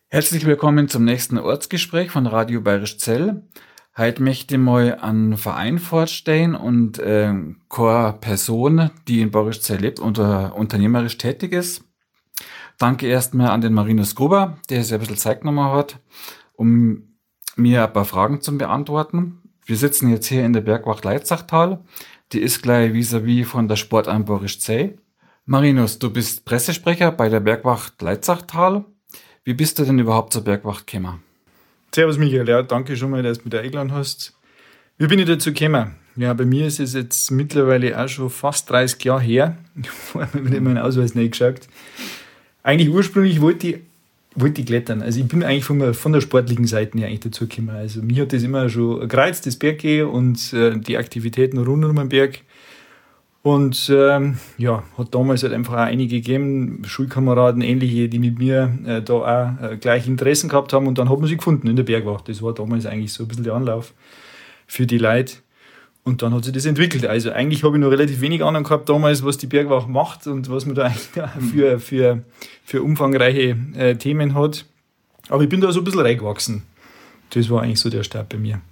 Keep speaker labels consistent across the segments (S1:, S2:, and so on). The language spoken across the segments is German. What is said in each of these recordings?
S1: Herzlich willkommen zum nächsten Ortsgespräch von Radio Bayerisch Zell. Heute möchte ich mal einen Verein vorstellen und keine Person, die in Bayerisch Zell lebt und unternehmerisch tätig ist. Danke erstmal an den Marinus Gruber, der sich ein bisschen Zeit genommen hat, um mir ein paar Fragen zu beantworten. Wir sitzen jetzt hier in der Bergwacht Leitzachtal. Die ist gleich vis-à-vis von der Sportart Bayerisch Zell. Marinus, du bist Pressesprecher bei der Bergwacht Leitzachtal. Wie bist du denn überhaupt zur Bergwacht gekommen?
S2: Servus Michael, ja, danke schon mal, dass du mich da eingeladen hast. Wie bin ich dazu gekommen? Ja, bei mir ist es jetzt mittlerweile auch schon fast 30 Jahre her. Ich habe mir meinen Ausweis nicht geschaut. Eigentlich ursprünglich wollte ich klettern. Also ich bin eigentlich von der sportlichen Seite her eigentlich dazu gekommen. Also mir hat das immer schon gereizt, das Berggehen und die Aktivitäten rund um den Berg. Und hat damals halt einfach auch einige gegeben, Schulkameraden, ähnliche, die mit mir da auch gleich Interessen gehabt haben. Und dann hat man sie gefunden in der Bergwacht. Das war damals eigentlich so ein bisschen der Anlauf für die Leute. Und dann hat sich das entwickelt. Also eigentlich habe ich noch relativ wenig Ahnung gehabt damals, was die Bergwacht macht und was man da eigentlich für umfangreiche Themen hat. Aber ich bin da so ein bisschen reingewachsen. Das war eigentlich so der Start bei mir.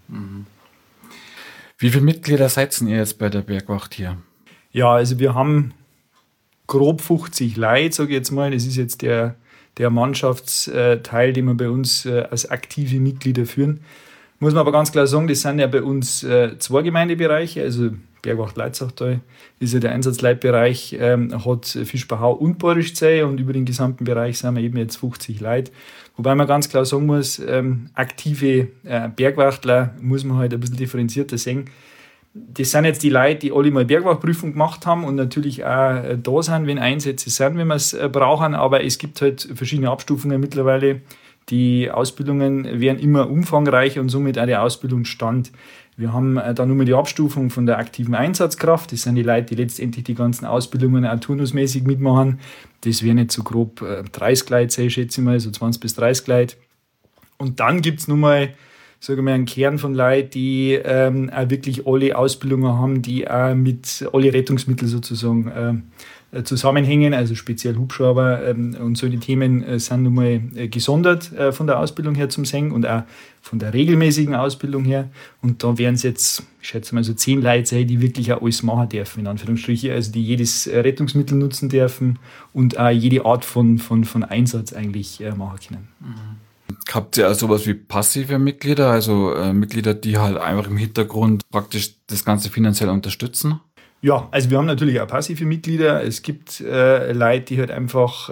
S1: Wie viele Mitglieder seid ihr jetzt bei der Bergwacht hier?
S2: Ja, also wir haben grob 50 Leute, sage ich jetzt mal. Das ist jetzt der Mannschaftsteil, den wir bei uns als aktive Mitglieder führen. Muss man aber ganz klar sagen, das sind ja bei uns zwei Gemeindebereiche. Also Bergwacht Leitzachtal ist ja der Einsatzleitbereich, hat Fischbachau und Bayerisch Zell und über den gesamten Bereich sind wir eben jetzt 50 Leute. Wobei man ganz klar sagen muss, aktive Bergwachtler muss man halt ein bisschen differenzierter sehen. Das sind jetzt die Leute, die alle mal Bergwachtprüfung gemacht haben und natürlich auch da sind, wenn Einsätze sind, wenn wir es brauchen. Aber es gibt halt verschiedene Abstufungen mittlerweile. Die Ausbildungen werden immer umfangreicher und somit auch der Ausbildungsstand. Wir haben dann nur mal die Abstufung von der aktiven Einsatzkraft. Das sind die Leute, die letztendlich die ganzen Ausbildungen auch turnusmäßig mitmachen. Das wären jetzt so grob 30 Leute, schätze ich mal, so 20 bis 30 Leute. Und dann gibt es nun mal, sagen wir, einen Kern von Leuten, die auch wirklich alle Ausbildungen haben, die auch mit alle Rettungsmittel sozusagen zusammenhängen, also speziell Hubschrauber und solche Themen sind nun mal gesondert von der Ausbildung her zum Singen und auch von der regelmäßigen Ausbildung her. Und da wären es jetzt, ich schätze mal, so 10 Leute sein, die wirklich auch alles machen dürfen, in Anführungsstrichen, also die jedes Rettungsmittel nutzen dürfen und auch jede Art von Einsatz eigentlich machen können.
S1: Habt ihr auch sowas wie passive Mitglieder, also Mitglieder, die halt einfach im Hintergrund praktisch das Ganze finanziell unterstützen?
S2: Ja, also wir haben natürlich auch passive Mitglieder. Es gibt Leute, die halt einfach,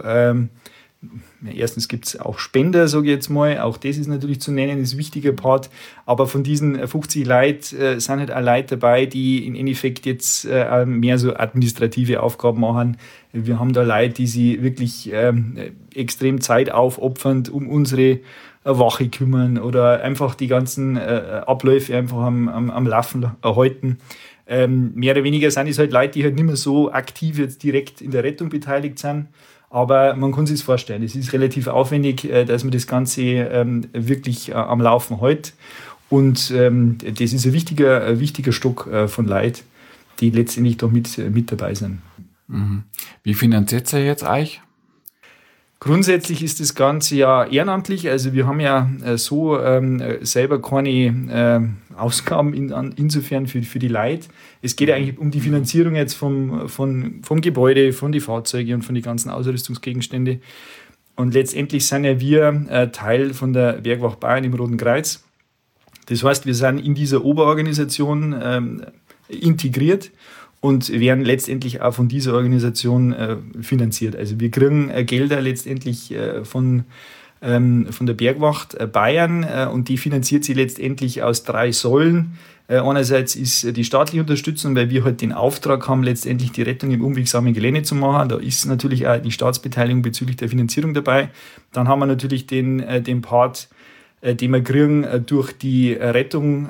S2: erstens gibt es auch Spender, sage ich jetzt mal. Auch das ist natürlich zu nennen, ist ein wichtiger Part. Aber von diesen 50 Leuten sind halt auch Leute dabei, die im Endeffekt jetzt mehr so administrative Aufgaben machen. Wir haben da Leute, die sich wirklich extrem Zeit aufopfernd um unsere Wache kümmern oder einfach die ganzen Abläufe einfach am Laufen erhalten. Mehr oder weniger sind es halt Leute, die halt nicht mehr so aktiv jetzt direkt in der Rettung beteiligt sind. Aber man kann sich das vorstellen, es ist relativ aufwendig, dass man das Ganze wirklich am Laufen hält. Und das ist ein wichtiger Stock von Leuten, die letztendlich doch mit dabei sind.
S1: Wie finanziert ihr jetzt euch?
S2: Grundsätzlich ist das Ganze ja ehrenamtlich, also wir haben ja so selber keine Ausgaben insofern für die Leute. Es geht eigentlich um die Finanzierung jetzt vom Gebäude, von den Fahrzeugen und von den ganzen Ausrüstungsgegenstände. Und letztendlich sind ja wir Teil von der Bergwacht Bayern im Roten Kreuz. Das heißt, wir sind in dieser Oberorganisation integriert und werden letztendlich auch von dieser Organisation finanziert. Also wir kriegen Gelder letztendlich von der Bergwacht Bayern und die finanziert sie letztendlich aus 3 Säulen. Einerseits ist die staatliche Unterstützung, weil wir halt den Auftrag haben, letztendlich die Rettung im unwegsamen Gelände zu machen. Da ist natürlich auch die Staatsbeteiligung bezüglich der Finanzierung dabei. Dann haben wir natürlich den Part, den wir kriegen durch die Rettung,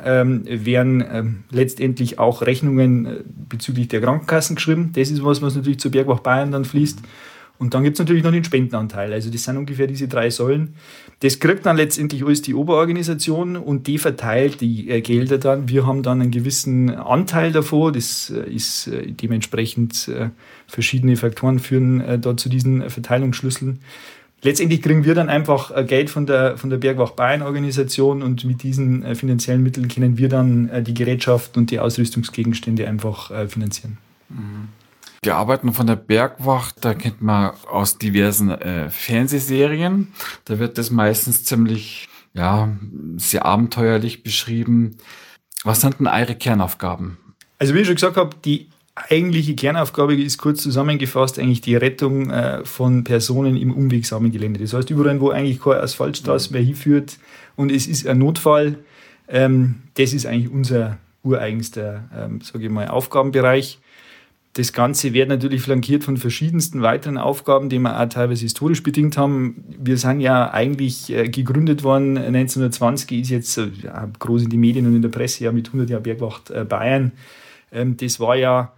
S2: werden letztendlich auch Rechnungen bezüglich der Krankenkassen geschrieben. Das ist was natürlich zur Bergwacht Bayern dann fließt. Und dann gibt es natürlich noch den Spendenanteil. Also das sind ungefähr diese 3 Säulen. Das kriegt dann letztendlich alles die Oberorganisation und die verteilt die Gelder dann. Wir haben dann einen gewissen Anteil davon. Das ist dementsprechend verschiedene Faktoren führen da zu diesen Verteilungsschlüsseln. letztendlich kriegen wir dann einfach Geld von der Bergwacht Bayern-Organisation und mit diesen finanziellen Mitteln können wir dann die Gerätschaften und die Ausrüstungsgegenstände einfach finanzieren.
S1: Die Arbeiten von der Bergwacht, da kennt man aus diversen Fernsehserien. Da wird das meistens ziemlich, sehr abenteuerlich beschrieben. Was sind denn eure Kernaufgaben?
S2: Also wie ich schon gesagt habe, die eigentliche Kernaufgabe ist kurz zusammengefasst eigentlich die Rettung von Personen im unwegsamen Gelände. Das heißt, überall, wo eigentlich keine Asphaltstraße mehr hinführt und es ist ein Notfall, das ist eigentlich unser ureigenster, Aufgabenbereich. Das Ganze wird natürlich flankiert von verschiedensten weiteren Aufgaben, die wir auch teilweise historisch bedingt haben. Wir sind ja eigentlich gegründet worden, 1920 ist jetzt groß in die Medien und in der Presse mit 100 Jahren Bergwacht Bayern. Das war ja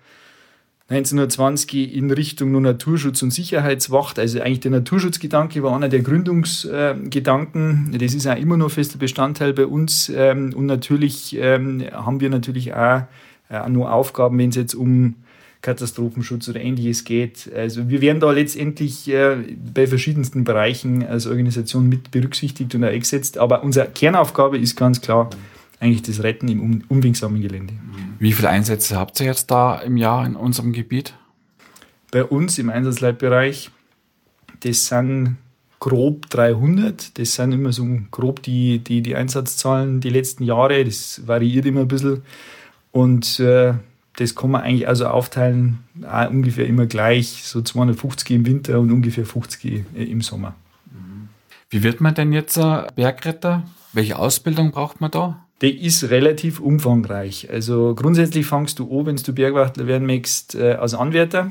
S2: 1920 in Richtung nur Naturschutz und Sicherheitswacht. Also eigentlich der Naturschutzgedanke war einer der Gründungsgedanken. Das ist auch immer noch fester Bestandteil bei uns. Und natürlich haben wir natürlich auch nur Aufgaben, wenn es jetzt um Katastrophenschutz oder Ähnliches geht. Also wir werden da letztendlich bei verschiedensten Bereichen als Organisation mit berücksichtigt und auch eingesetzt. Aber unsere Kernaufgabe ist ganz klar eigentlich das Retten im unwegsamen Gelände.
S1: Wie viele Einsätze habt ihr jetzt da im Jahr in unserem Gebiet?
S2: Bei uns im Einsatzleitbereich, das sind grob 300. Das sind immer so grob die Einsatzzahlen die letzten Jahre. Das variiert immer ein bisschen. Und das kann man eigentlich also aufteilen, auch ungefähr immer gleich, so 250 im Winter und ungefähr 50 im Sommer.
S1: Wie wird man denn jetzt Bergretter? Welche Ausbildung braucht man da?
S2: Der ist relativ umfangreich. Also grundsätzlich fangst du an, wenn du Bergwachtler werden möchtest, als Anwärter.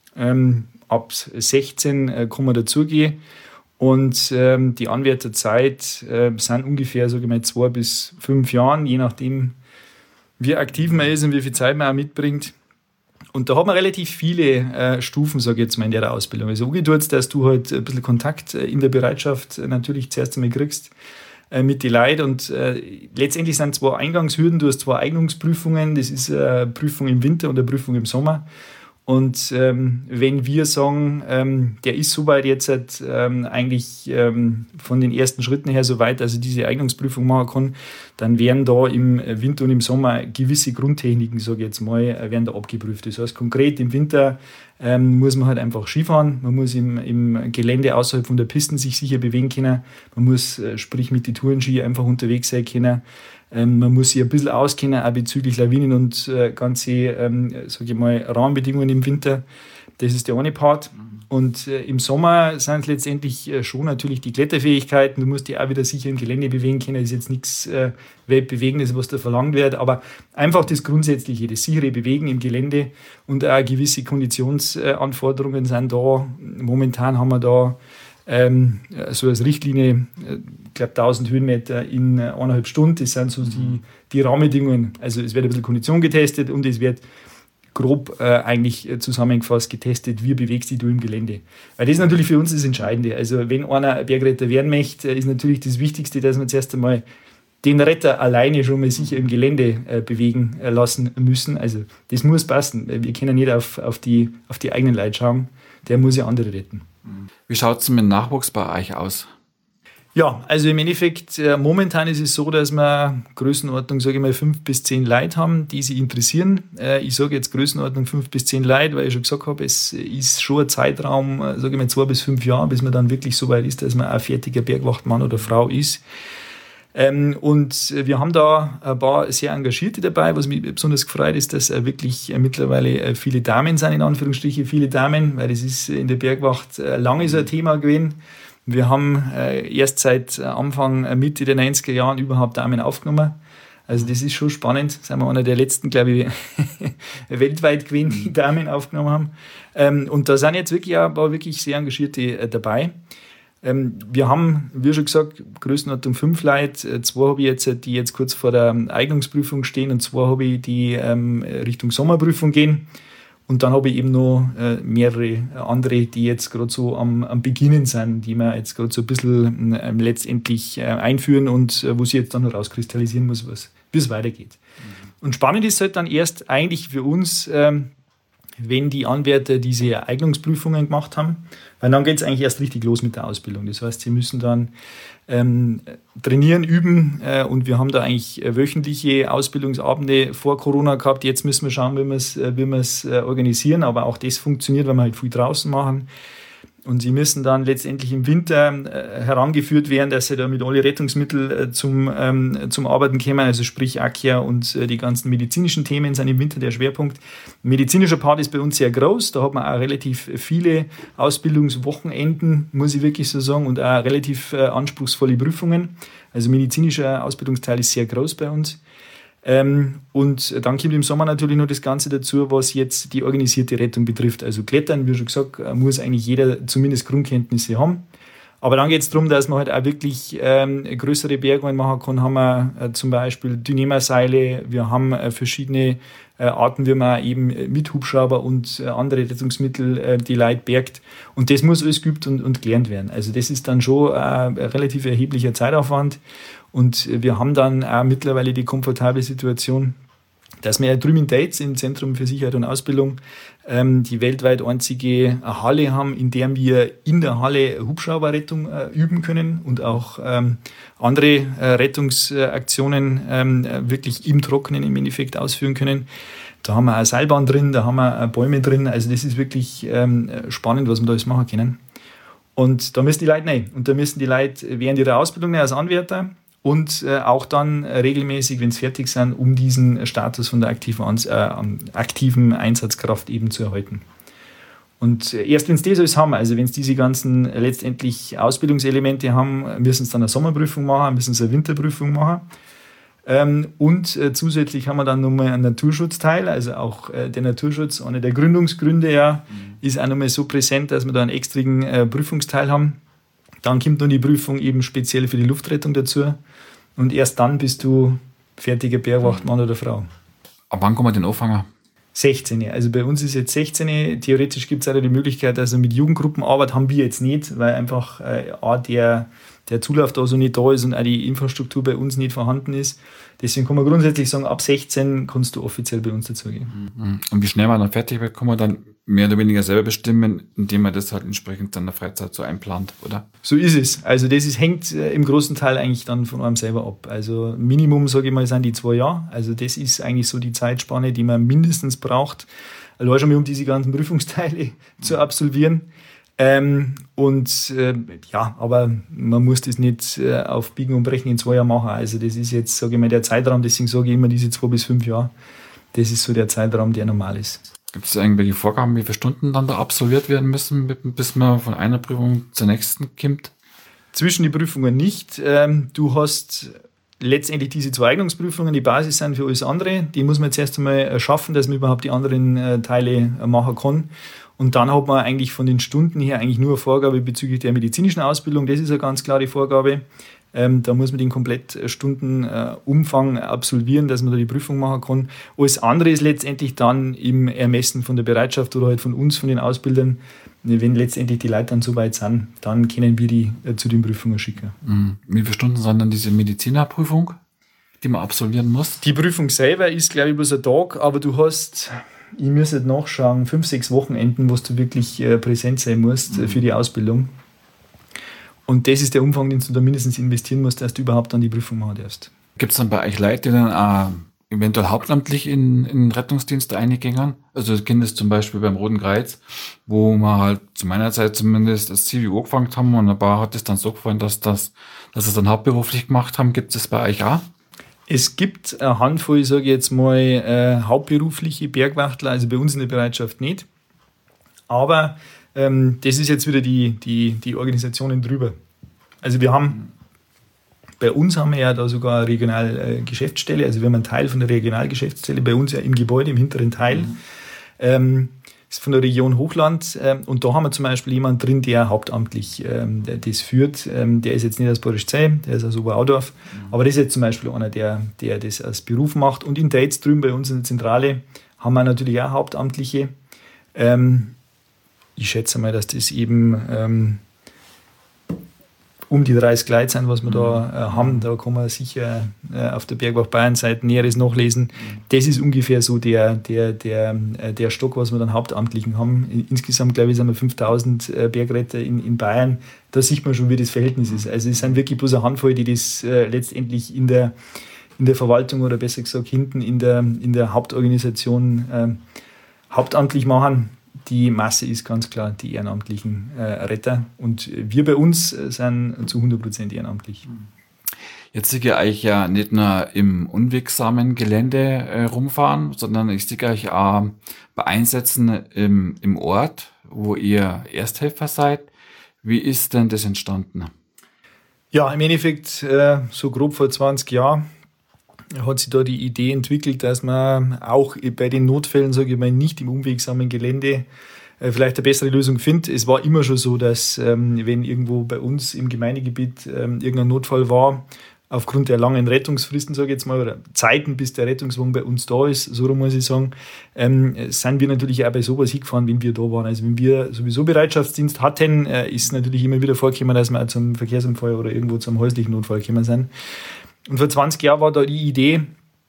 S2: Ab 16 kann man dazugehen. Und die Anwärterzeit sind ungefähr, 2 bis 5 Jahre, je nachdem, wie aktiv man ist und wie viel Zeit man auch mitbringt. Und da hat man relativ viele Stufen, sage ich jetzt mal, in der Ausbildung. Also umgedurzt, dass du halt ein bisschen Kontakt in der Bereitschaft natürlich zuerst einmal kriegst mit den Leuten. Und letztendlich sind 2 Eingangshürden. Du hast 2 Eignungsprüfungen. Das ist eine Prüfung im Winter und eine Prüfung im Sommer. Und wenn wir sagen, der ist soweit jetzt eigentlich von den ersten Schritten her soweit, dass er diese Eignungsprüfung machen kann, dann werden da im Winter und im Sommer gewisse Grundtechniken, sage ich jetzt mal, werden da abgeprüft. Das heißt konkret im Winter muss man halt einfach Skifahren, man muss im Gelände außerhalb von der Pisten sich sicher bewegen können, man muss sprich mit den Tourenski einfach unterwegs sein können. Man muss sich ein bisschen auskennen, auch bezüglich Lawinen und ganze Rahmenbedingungen im Winter. Das ist der eine Part. Und im Sommer sind es letztendlich schon natürlich die Kletterfähigkeiten. Du musst dich auch wieder sicher im Gelände bewegen können. Das ist jetzt nichts Weltbewegendes, was da verlangt wird. Aber einfach das Grundsätzliche, das sichere Bewegen im Gelände und auch gewisse Konditionsanforderungen sind da. Momentan haben wir da so als Richtlinie, ich glaube 1000 Höhenmeter in 1,5 Stunden, das sind so die Rahmenbedingungen. Also es wird ein bisschen Kondition getestet und es wird grob eigentlich zusammengefasst getestet, wie bewegst du im Gelände. Weil das ist natürlich für uns das Entscheidende. Also wenn einer Bergretter werden möchte, ist natürlich das Wichtigste, dass wir zuerst einmal den Retter alleine schon mal sicher im Gelände bewegen lassen müssen. Also das muss passen. Wir können nicht auf die eigenen Leute schauen. Der muss ja andere retten.
S1: Wie schaut es mit dem Nachwuchs bei euch aus?
S2: Ja, also im Endeffekt, momentan ist es so, dass wir Größenordnung, sage ich mal, 5 bis 10 Leute haben, die sich interessieren. Ich sage jetzt Größenordnung 5 bis 10 Leute, weil ich schon gesagt habe, es ist schon ein Zeitraum, sage ich mal, 2 bis 5 Jahre, bis man dann wirklich so weit ist, dass man ein fertiger Bergwachtmann oder Frau ist. Und wir haben da ein paar sehr Engagierte dabei, was mich besonders gefreut ist, dass wirklich mittlerweile viele Damen sind, in Anführungsstrichen viele Damen, weil das ist in der Bergwacht lange so ein Thema gewesen. Wir haben erst seit Anfang, Mitte der 90er Jahren überhaupt Damen aufgenommen. Also das ist schon spannend. Sind wir einer der letzten, glaube ich, weltweit gewesen, die Damen aufgenommen haben. Und da sind jetzt wirklich auch ein paar wirklich sehr Engagierte dabei. Wir haben, wie schon gesagt, Größenordnung 5 Leute. 2 habe ich jetzt, die jetzt kurz vor der Eignungsprüfung stehen und 2 habe ich, die Richtung Sommerprüfung gehen. Und dann habe ich eben noch mehrere andere, die jetzt gerade so am Beginnen sind, die wir jetzt gerade so ein bisschen letztendlich einführen und wo sich jetzt dann noch rauskristallisieren muss, wie es weitergeht. Und spannend ist halt dann erst eigentlich für uns, wenn die Anwärter diese Eignungsprüfungen gemacht haben, weil dann geht es eigentlich erst richtig los mit der Ausbildung. Das heißt, sie müssen dann trainieren, üben und wir haben da eigentlich wöchentliche Ausbildungsabende vor Corona gehabt. Jetzt müssen wir schauen, wie wir es organisieren, aber auch das funktioniert, weil wir halt viel draußen machen. Und sie müssen dann letztendlich im Winter herangeführt werden, dass sie da mit alle Rettungsmittel zum Arbeiten kommen, also sprich Akja und die ganzen medizinischen Themen sind im Winter der Schwerpunkt. Medizinischer Part ist bei uns sehr groß, da hat man auch relativ viele Ausbildungswochenenden, muss ich wirklich so sagen, und auch relativ anspruchsvolle Prüfungen. Also medizinischer Ausbildungsteil ist sehr groß bei uns. Und dann kommt im Sommer natürlich noch das Ganze dazu, was jetzt die organisierte Rettung betrifft. Also Klettern, wie schon gesagt, muss eigentlich jeder zumindest Grundkenntnisse haben. Aber dann geht es darum, dass man halt auch wirklich größere Bergungen machen kann. Haben wir zum Beispiel Dyneema-Seile, wir haben verschiedene Arten, wie man eben mit Hubschrauber und andere Rettungsmittel die Leute bergt. Und das muss alles geübt und gelernt werden. Also das ist dann schon ein relativ erheblicher Zeitaufwand. Und wir haben dann auch mittlerweile die komfortable Situation, dass wir drüben in Deitz im Zentrum für Sicherheit und Ausbildung die weltweit einzige Halle haben, in der wir in der Halle Hubschrauberrettung üben können und auch andere Rettungsaktionen wirklich im Trockenen im Endeffekt ausführen können. Da haben wir eine Seilbahn drin, da haben wir Bäume drin. Also das ist wirklich spannend, was wir da alles machen können. Und da müssen die Leute rein. Und da müssen die Leute während ihrer Ausbildung als Anwärter und auch dann regelmäßig, wenn sie fertig sind, um diesen Status von der aktiven Einsatzkraft eben zu erhalten. Und erst wenn sie das alles haben, also wenn sie diese ganzen letztendlich Ausbildungselemente haben, müssen sie dann eine Sommerprüfung machen, müssen sie eine Winterprüfung machen. Und zusätzlich haben wir dann nochmal einen Naturschutzteil, also auch der Naturschutz, einer der Gründungsgründe ist auch nochmal so präsent, dass wir da einen extrigen Prüfungsteil haben. Dann kommt noch die Prüfung eben speziell für die Luftrettung dazu. Und erst dann bist du fertiger Bergwachtmann oder Frau.
S1: Ab wann kommen wir den anfangen?
S2: 16. Also bei uns ist jetzt 16. Theoretisch gibt es auch die Möglichkeit, also mit Jugendgruppenarbeit haben wir jetzt nicht, weil einfach der Zulauf da so nicht da ist und auch die Infrastruktur bei uns nicht vorhanden ist. Deswegen kann man grundsätzlich sagen, ab 16 kannst du offiziell bei uns dazugehen.
S1: Und wie schnell man dann fertig wird, kann man dann mehr oder weniger selber bestimmen, indem man das halt entsprechend in der Freizeit so einplant, oder?
S2: So ist es. Also das hängt im großen Teil eigentlich dann von einem selber ab. Also Minimum, sage ich mal, sind die 2 Jahre. Also das ist eigentlich so die Zeitspanne, die man mindestens braucht, allein schon mal um diese ganzen Prüfungsteile zu absolvieren. Aber man muss das nicht auf Biegen und Brechen in 2 Jahren machen. Also das ist jetzt, sage ich mal, der Zeitraum, deswegen sage ich immer diese 2 bis 5 Jahre. Das ist so der Zeitraum, der normal ist.
S1: Gibt es irgendwelche Vorgaben, wie viele Stunden dann da absolviert werden müssen, bis man von einer Prüfung zur nächsten kommt?
S2: Zwischen die Prüfungen nicht. Du hast letztendlich diese 2 Eignungsprüfungen, die Basis sind für alles andere. Die muss man jetzt erst einmal schaffen, dass man überhaupt die anderen Teile machen kann. Und dann hat man eigentlich von den Stunden her eigentlich nur eine Vorgabe bezüglich der medizinischen Ausbildung. Das ist eine ganz klare Vorgabe. Da muss man den Komplettstundenumfang absolvieren, dass man da die Prüfung machen kann. Alles andere ist letztendlich dann im Ermessen von der Bereitschaft oder halt von uns, von den Ausbildern. Wenn letztendlich die Leute dann so weit sind, dann können wir die zu den Prüfungen schicken.
S1: Wie viele Stunden sind dann diese Medizinerprüfung, die man absolvieren muss?
S2: Die Prüfung selber ist, glaube ich, bloß ein Tag, aber du hast, ich muss jetzt nachschauen, 5, 6 Wochenenden, wo du wirklich präsent sein musst für die Ausbildung. Und das ist der Umfang, den du da mindestens investieren musst, dass du überhaupt dann die Prüfung machen darfst.
S1: Gibt es dann bei euch Leute, die dann eventuell hauptamtlich in den Rettungsdienst eingehen? Also das Kind ist zum Beispiel beim Roten Kreuz, wo wir halt zu meiner Zeit zumindest das Zivi angefangen haben und ein paar hat es dann so gefallen, dass es dann hauptberuflich gemacht haben. Gibt es bei euch auch?
S2: Es gibt eine Handvoll, sage ich jetzt mal, hauptberufliche Bergwachtler, also bei uns in der Bereitschaft nicht. Aber das ist jetzt wieder die Organisationen drüber. Also bei uns haben wir ja da sogar eine Regionalgeschäftsstelle, also wir haben einen Teil von der Regionalgeschäftsstelle bei uns ja im Gebäude, im hinteren Teil. Ist von der Region Hochland und da haben wir zum Beispiel jemanden drin, der hauptamtlich das führt. Der ist jetzt nicht aus Borischzell, der ist aus Oberaudorf, aber das ist jetzt zum Beispiel einer, der das als Beruf macht. Und in Deitz drüben bei uns in der Zentrale haben wir natürlich auch Hauptamtliche. Ich schätze mal, dass das eben um die 30 Leute sind, was wir da haben. Da kann man sicher auf der Bergwacht Bayern-Seite Näheres nachlesen. Das ist ungefähr so der Stock, was wir dann Hauptamtlichen haben. Insgesamt, glaube ich, sind wir 5000 Bergretter in Bayern. Da sieht man schon, wie das Verhältnis ist. Also es sind wirklich bloß eine Handvoll, die das letztendlich in der Verwaltung oder besser gesagt hinten in der Hauptorganisation hauptamtlich machen. Die Masse ist ganz klar die ehrenamtlichen Retter und wir bei uns sind zu 100% ehrenamtlich.
S1: Jetzt sehe ich euch ja nicht nur im unwegsamen Gelände rumfahren, sondern ich sehe euch auch bei Einsätzen im Ort, wo ihr Ersthelfer seid. Wie ist denn das entstanden?
S2: Ja, im Endeffekt so grob vor 20 Jahren hat sich da die Idee entwickelt, dass man auch bei den Notfällen, sage ich mal, nicht im unwegsamen Gelände vielleicht eine bessere Lösung findet. Es war immer schon so, dass wenn irgendwo bei uns im Gemeindegebiet irgendein Notfall war, aufgrund der langen Rettungsfristen, sage ich jetzt mal, oder Zeiten, bis der Rettungswagen bei uns da ist, so muss ich sagen, sind wir natürlich auch bei sowas hingefahren, wenn wir da waren. Also wenn wir sowieso Bereitschaftsdienst hatten, ist natürlich immer wieder vorgekommen, dass wir auch zum Verkehrsunfall oder irgendwo zum häuslichen Notfall gekommen sind. Und vor 20 Jahren war da die Idee,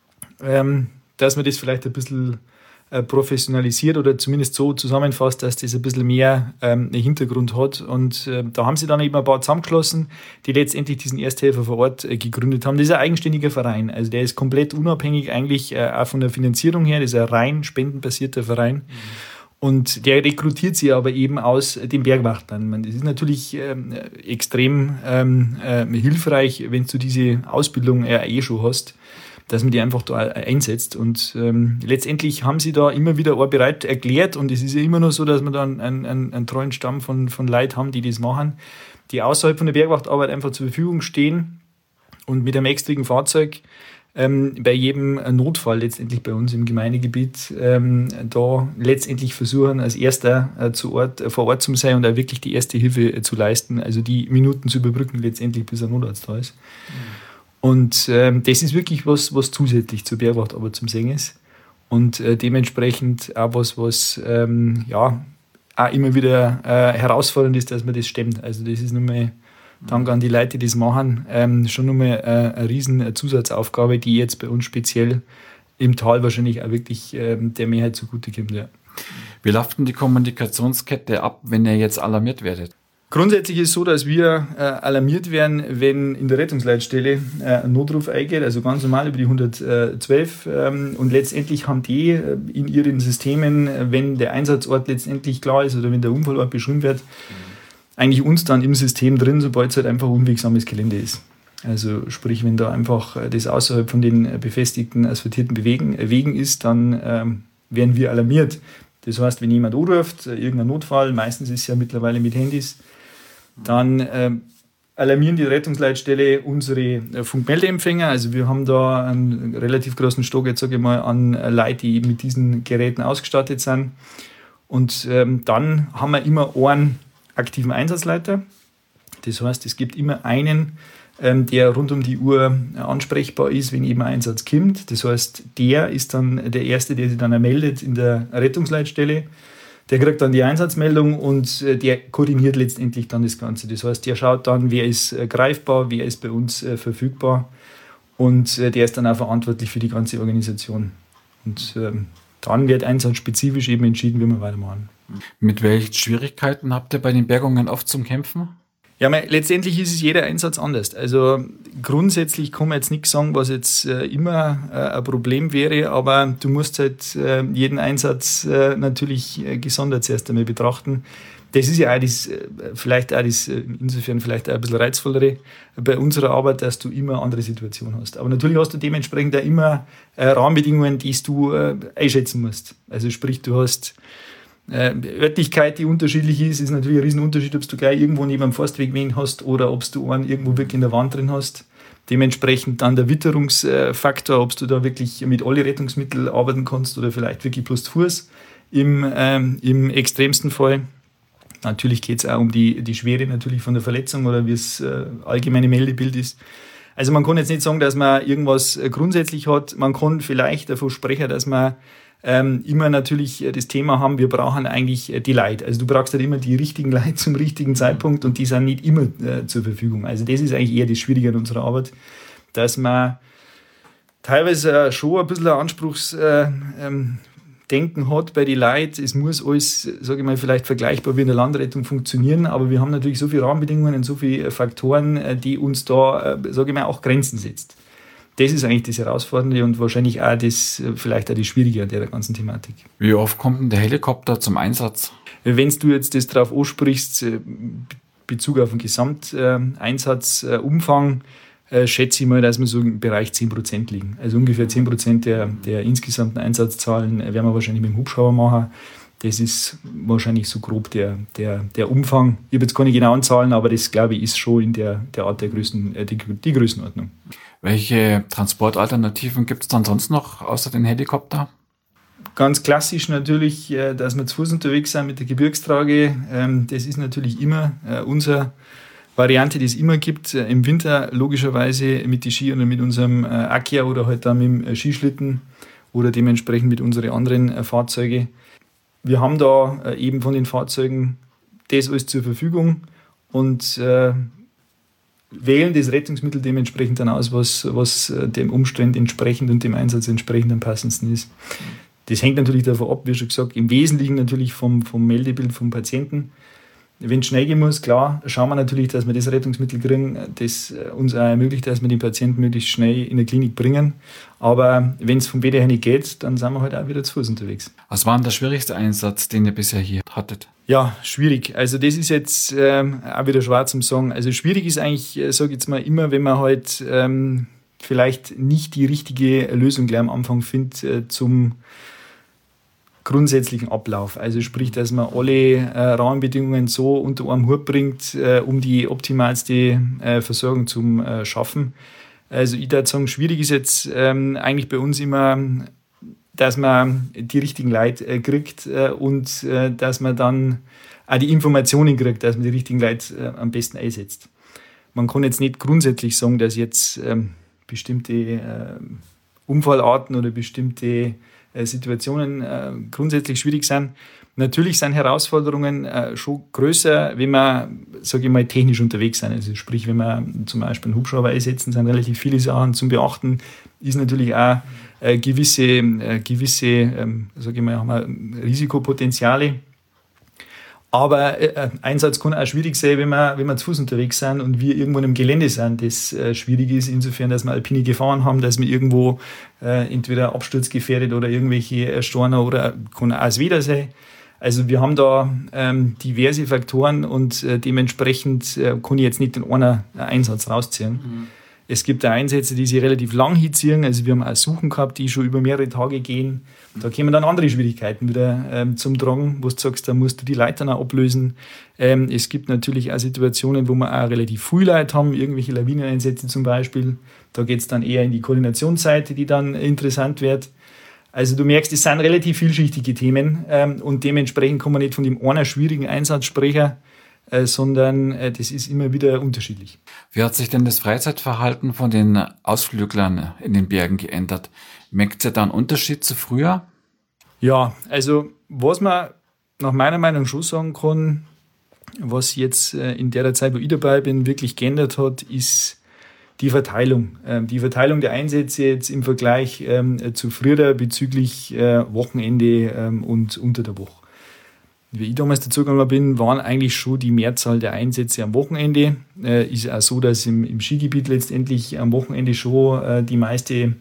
S2: dass man das vielleicht ein bisschen professionalisiert oder zumindest so zusammenfasst, dass das ein bisschen mehr einen Hintergrund hat. Und da haben sie dann eben ein paar zusammengeschlossen, die letztendlich diesen Ersthelfer vor Ort gegründet haben. Das ist ein eigenständiger Verein. Also der ist komplett unabhängig eigentlich auch von der Finanzierung her. Das ist ein rein spendenbasierter Verein. Und der rekrutiert sie aber eben aus den Bergwachtlern. Das ist natürlich extrem hilfreich, wenn du diese Ausbildung schon hast, dass man die einfach da einsetzt. Und letztendlich haben sie da immer wieder auch bereit erklärt. Und es ist ja immer noch so, dass wir da einen treuen Stamm von Leuten haben, die das machen, die außerhalb von der Bergwachtarbeit einfach zur Verfügung stehen und mit einem extrigen Fahrzeug bei jedem Notfall letztendlich bei uns im Gemeindegebiet da letztendlich versuchen, als Erster vor Ort zu sein und auch wirklich die erste Hilfe zu leisten, also die Minuten zu überbrücken letztendlich, bis ein Notarzt da ist. Und das ist wirklich was zusätzlich zur Bergwacht aber zum Singen ist und dementsprechend auch was auch immer wieder herausfordernd ist, dass man das stemmt. Also das ist nochmal Dank an die Leute, die das machen, schon nochmal eine riesen Zusatzaufgabe, die jetzt bei uns speziell im Tal wahrscheinlich auch wirklich der Mehrheit zugute kommt. Ja.
S1: Wie läuft denn die Kommunikationskette ab, wenn ihr jetzt alarmiert werdet?
S2: Grundsätzlich ist es so, dass wir alarmiert werden, wenn in der Rettungsleitstelle ein Notruf eingeht, also ganz normal über die 112. Und letztendlich haben die in ihren Systemen, wenn der Einsatzort letztendlich klar ist oder wenn der Unfallort beschrieben wird, eigentlich uns dann im System drin, sobald es halt einfach unwegsames Gelände ist. Also sprich, wenn da einfach das außerhalb von den befestigten, asphaltierten Wegen ist, dann werden wir alarmiert. Das heißt, wenn jemand anruft, irgendein Notfall, meistens ist es ja mittlerweile mit Handys, dann alarmieren die Rettungsleitstelle unsere Funkmeldeempfänger. Also wir haben da einen relativ großen Stock, jetzt sage ich mal, an Leute, die mit diesen Geräten ausgestattet sind. Und dann haben wir immer einen aktiven Einsatzleiter. Das heißt, es gibt immer einen, der rund um die Uhr ansprechbar ist, wenn eben ein Einsatz kommt. Das heißt, der ist dann der Erste, der sich dann meldet in der Rettungsleitstelle. Der kriegt dann die Einsatzmeldung und der koordiniert letztendlich dann das Ganze. Das heißt, der schaut dann, wer ist greifbar, wer ist bei uns verfügbar und der ist dann auch verantwortlich für die ganze Organisation. Und dann wird einsatzspezifisch eben entschieden, wie wir weitermachen.
S1: Mit welchen Schwierigkeiten habt ihr bei den Bergungen oft zum Kämpfen?
S2: Ja, letztendlich ist es jeder Einsatz anders. Also grundsätzlich kann man jetzt nichts sagen, was jetzt immer ein Problem wäre, aber du musst halt jeden Einsatz natürlich gesondert zuerst einmal betrachten. Das ist ja auch insofern vielleicht auch ein bisschen reizvollere bei unserer Arbeit, dass du immer eine andere Situation hast. Aber natürlich hast du dementsprechend auch immer Rahmenbedingungen, die du einschätzen musst. Also sprich, du hast Örtlichkeit, die unterschiedlich ist natürlich ein Riesenunterschied, ob du gleich irgendwo neben einem Forstweg wen hast oder ob du einen irgendwo wirklich in der Wand drin hast. Dementsprechend dann der Witterungsfaktor, ob du da wirklich mit alle Rettungsmitteln arbeiten kannst oder vielleicht wirklich bloß zu Fuß im extremsten Fall. Natürlich geht es auch um die Schwere natürlich von der Verletzung oder wie das allgemeine Meldebild ist. Also man kann jetzt nicht sagen, dass man irgendwas grundsätzlich hat. Man kann vielleicht davon sprechen, dass man immer natürlich das Thema haben, wir brauchen eigentlich die Leute. Also du brauchst halt immer die richtigen Leute zum richtigen Zeitpunkt und die sind nicht immer zur Verfügung. Also das ist eigentlich eher das Schwierige an unserer Arbeit, dass man teilweise schon ein bisschen ein Anspruchsdenken hat bei den Leuten. Es muss alles, sage ich mal, vielleicht vergleichbar wie in der Landrettung funktionieren, aber wir haben natürlich so viele Rahmenbedingungen und so viele Faktoren, die uns da, sage ich mal, auch Grenzen setzt. Das ist eigentlich das Herausfordernde und wahrscheinlich auch das, vielleicht auch das Schwierige an der ganzen Thematik.
S1: Wie oft kommt denn der Helikopter zum Einsatz?
S2: Wenn du jetzt das darauf ansprichst, Bezug auf den Gesamteinsatzumfang, schätze ich mal, dass wir so im Bereich 10% liegen. Also ungefähr 10% der insgesamten Einsatzzahlen werden wir wahrscheinlich mit dem Hubschrauber machen. Das ist wahrscheinlich so grob der Umfang. Ich habe jetzt keine genauen Zahlen, aber das, glaube ich, ist schon in der Art der die Größenordnung.
S1: Welche Transportalternativen gibt es dann sonst noch außer den Helikopter?
S2: Ganz klassisch natürlich, dass wir zu Fuß unterwegs sind mit der Gebirgstrage. Das ist natürlich immer unsere Variante, die es immer gibt. Im Winter logischerweise mit den Ski oder mit unserem Akia oder halt dann mit dem Skischlitten oder dementsprechend mit unseren anderen Fahrzeugen. Wir haben da eben von den Fahrzeugen das alles zur Verfügung und wählen das Rettungsmittel dementsprechend dann aus, was dem Umstand entsprechend und dem Einsatz entsprechend am passendsten ist. Das hängt natürlich davon ab, wie schon gesagt, im Wesentlichen natürlich vom Meldebild vom Patienten. Wenn es schnell gehen muss, klar, schauen wir natürlich, dass wir das Rettungsmittel kriegen, das uns auch ermöglicht, dass wir den Patienten möglichst schnell in die Klinik bringen. Aber wenn es vom Wetter her nicht geht, dann sind wir halt auch wieder zu Fuß unterwegs.
S1: Was war denn der schwierigste Einsatz, den ihr bisher hier hattet?
S2: Ja, schwierig. Also das ist jetzt auch wieder schwer zum Sagen. Also schwierig ist eigentlich, sage ich jetzt mal, immer, wenn man halt vielleicht nicht die richtige Lösung gleich am Anfang findet zum grundsätzlichen Ablauf. Also sprich, dass man alle Rahmenbedingungen so unter einem Hut bringt, um die optimalste Versorgung zu schaffen. Also ich würde sagen, schwierig ist jetzt eigentlich bei uns immer, dass man die richtigen Leute kriegt und dass man dann auch die Informationen kriegt, dass man die richtigen Leute am besten einsetzt. Man kann jetzt nicht grundsätzlich sagen, dass jetzt bestimmte Unfallarten oder bestimmte Situationen grundsätzlich schwierig sind. Natürlich sind Herausforderungen schon größer, wenn wir, sage ich mal, technisch unterwegs sind. Also sprich, wenn wir zum Beispiel einen Hubschrauber einsetzen, sind relativ viele Sachen zum Beachten. Ist natürlich auch gewisse sage ich mal, haben wir Risikopotenziale. Aber Einsatz kann auch schwierig sein, wenn wir zu Fuß unterwegs sind und wir irgendwo im Gelände sind. Das schwierig ist insofern, dass wir alpine Gefahren haben, dass wir irgendwo entweder absturzgefährdet oder irgendwelche Storner oder kann auch das Wetter sein. Also wir haben da diverse Faktoren und dementsprechend kann ich jetzt nicht den einen Einsatz rausziehen. Mhm. Es gibt auch Einsätze, die sich relativ lang hinziehen. Also wir haben auch Suchen gehabt, die schon über mehrere Tage gehen. Da kommen dann andere Schwierigkeiten wieder zum Tragen, wo du sagst, da musst du die Leute dann auch ablösen. Es gibt natürlich auch Situationen, wo wir auch relativ viel Leute haben, irgendwelche Lawineneinsätze zum Beispiel. Da geht es dann eher in die Koordinationsseite, die dann interessant wird. Also du merkst, es sind relativ vielschichtige Themen und dementsprechend kann man nicht von dem einen schwierigen Einsatz sprechen, sondern das ist immer wieder unterschiedlich.
S1: Wie hat sich denn das Freizeitverhalten von den Ausflüglern in den Bergen geändert? Merkt ihr da einen Unterschied zu früher?
S2: Ja, also was man nach meiner Meinung schon sagen kann, was jetzt in der Zeit, wo ich dabei bin, wirklich geändert hat, ist die Verteilung. Die Verteilung der Einsätze jetzt im Vergleich zu früher bezüglich Wochenende und unter der Woche. Wie ich damals dazugekommen bin, waren eigentlich schon die Mehrzahl der Einsätze am Wochenende. Ist auch so, dass im Skigebiet letztendlich am Wochenende schon die meiste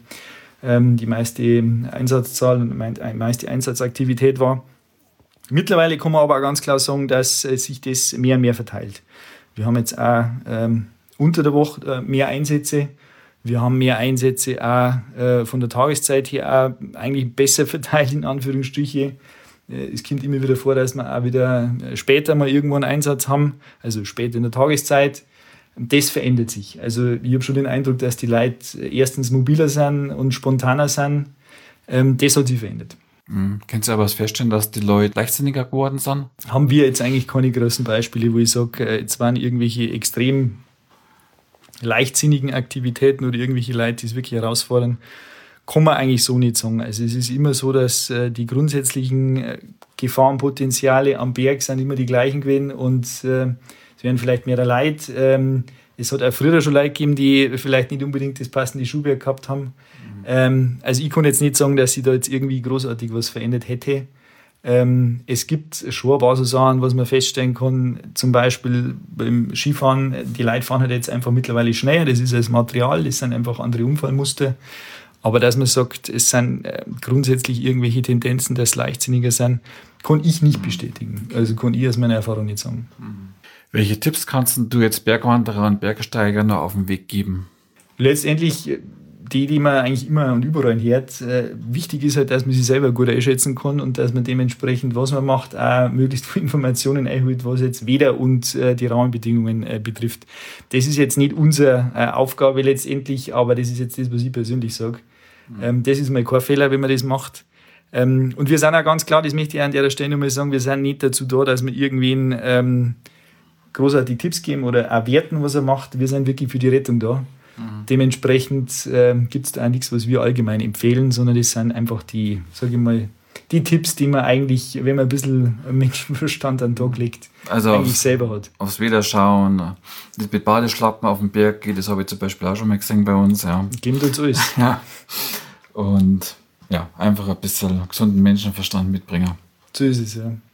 S2: Einsatzzahl und die meiste Einsatzaktivität war. Mittlerweile kann man aber auch ganz klar sagen, dass sich das mehr und mehr verteilt. Wir haben jetzt auch unter der Woche mehr Einsätze. Wir haben mehr Einsätze auch von der Tageszeit her auch eigentlich besser verteilt, in Anführungsstriche. Es kommt immer wieder vor, dass wir auch wieder später mal irgendwo einen Einsatz haben, also später in der Tageszeit. Das verändert sich. Also ich habe schon den Eindruck, dass die Leute erstens mobiler sind und spontaner sind. Das hat sich verändert.
S1: Kannst du aber feststellen, dass die Leute leichtsinniger geworden sind?
S2: Haben wir jetzt eigentlich keine großen Beispiele, wo ich sage, jetzt waren irgendwelche extrem leichtsinnigen Aktivitäten oder irgendwelche Leute, die es wirklich herausfordern. kann man eigentlich so nicht sagen. Also es ist immer so, dass die grundsätzlichen Gefahrenpotenziale am Berg sind immer die gleichen gewesen und es werden vielleicht mehr Leute. Es hat auch früher schon Leute gegeben, die vielleicht nicht unbedingt das passende Schuhwerk gehabt haben. Also ich kann jetzt nicht sagen, dass sich da jetzt irgendwie großartig was verändert hätte. Es gibt schon ein paar so Sachen, was man feststellen kann, zum Beispiel beim Skifahren, die Leute fahren halt jetzt einfach mittlerweile schneller, das ist das Material, das sind einfach andere Unfallmuster, aber dass man sagt, es sind grundsätzlich irgendwelche Tendenzen, dass leichtsinniger sind, kann ich nicht bestätigen, also kann ich aus meiner Erfahrung nicht sagen.
S1: Welche Tipps kannst du jetzt Bergwanderer und Bergsteiger noch auf den Weg geben?
S2: Letztendlich die man eigentlich immer und überall hört. Wichtig ist halt, dass man sich selber gut einschätzen kann und dass man dementsprechend, was man macht, auch möglichst viele Informationen einholt, was jetzt Wetter und die Rahmenbedingungen betrifft. Das ist jetzt nicht unsere Aufgabe letztendlich, aber das ist jetzt das, was ich persönlich sage. Das ist mal kein Fehler, wenn man das macht. Und wir sind auch ganz klar, das möchte ich an der Stelle nochmal sagen, wir sind nicht dazu da, dass wir irgendwen großartig Tipps geben oder auch werten, was er macht. Wir sind wirklich für die Rettung da. Dementsprechend gibt es da auch nichts, was wir allgemein empfehlen, sondern das sind einfach die, sage ich mal, die Tipps, die man eigentlich, wenn man ein bisschen Menschenverstand an den Tag legt,
S1: also
S2: eigentlich selber hat.
S1: Aufs Wetter schauen, das mit Badeschlappen auf den Berg geht, das habe ich zum Beispiel auch schon mal gesehen bei uns. Ja.
S2: Geben uns alles.
S1: Ja. Und ja, einfach ein bisschen gesunden Menschenverstand mitbringen.
S2: So ist es, ja.